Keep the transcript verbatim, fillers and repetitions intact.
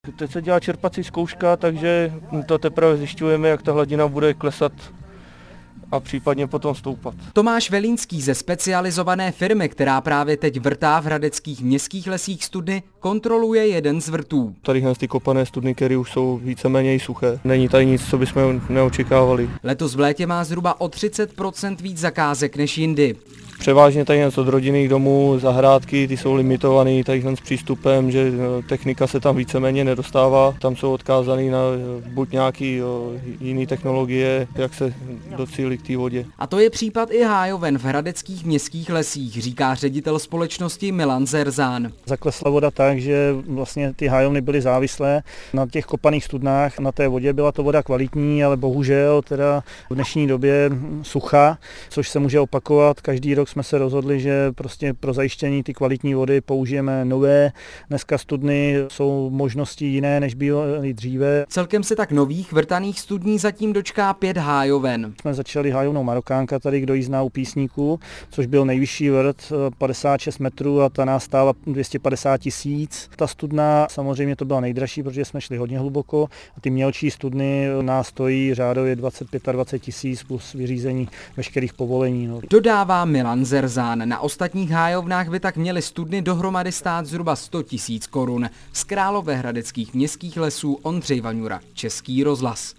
Teď se dělá čerpací zkouška, takže to teprve zjišťujeme, jak ta hladina bude klesat a případně potom stoupat. Tomáš Velínský ze specializované firmy, která právě teď vrtá v hradeckých městských lesích studny, kontroluje jeden z vrtů. Tady ty kopané studny, které už jsou víceméně suché. Není tady nic, co bychom neočekávali. Letos v létě má zhruba o třicet procent víc zakázek než jindy. Převážně tady od rodinných domů, zahrádky, ty jsou limitované tady s přístupem, že technika se tam víceméně nedostává. Tam jsou odkázaný na buď nějaký jiný technologie, jak se docílit k té vodě. A to je případ i hájoven v hradeckých městských lesích, říká ředitel společnosti Milan Zerzán. Zaklesla voda tak, že vlastně ty hájovny byly závislé na těch kopaných studnách. Na té vodě byla to voda kvalitní, ale bohužel teda v dnešní době sucha, což se může opakovat. Každý rok jsme se rozhodli, že prostě pro zajištění ty kvalitní vody použijeme nové. Dneska studny jsou možnosti jiné, než byly dříve. Celkem se tak nových vrtaných studní zatím dočká pět hájoven. Jsme začali hájovnou Marokánka tady, kdo ji zná u Písníků, což byl nejvyšší vrt, padesát šest metrů a ta nás stála dvě stě padesát tisíc. Ta studna samozřejmě to byla nejdražší, protože jsme šli hodně hluboko a ty mělčí studny nás stojí řádově dvacet pět dvacet tisíc plus vyřízení veškerých povolení. No. Dodává Milan Zerzán. Na ostatních hájovnách by tak měly studny dohromady stát zhruba sto tisíc korun. Z královéhradeckých městských lesů Ondřej Vaňura, Český rozhlas.